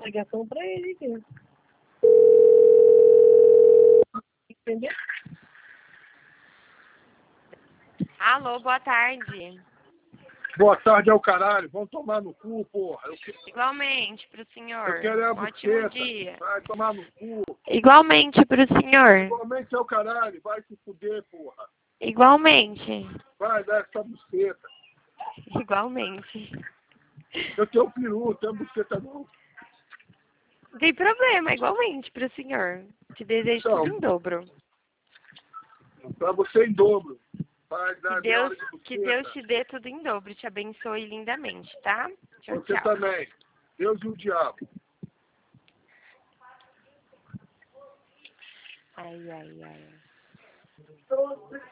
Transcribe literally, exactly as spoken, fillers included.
ligação pra ele mesmo. Entendeu? Alô, boa tarde. Boa tarde ao caralho, vão tomar no cu, porra. Eu, que... Igualmente pro senhor. eu quero é a Um ótimo buceta. dia. Vai tomar no cu. Igualmente pro senhor. Igualmente ao caralho, vai se fuder, porra. Igualmente. Vai dar essa buceta. Igualmente. Eu tenho um peru, não tenho buceta não. Não tem problema, igualmente pro senhor. Te desejo Então. tudo em dobro. Pra você em dobro. Vai dar Que minha Deus, hora de buceta. que Deus te dê tudo em dobro, te abençoe lindamente, tá? Tchau, Você tchau. também. Deus e o diabo. Ai, ai, ai.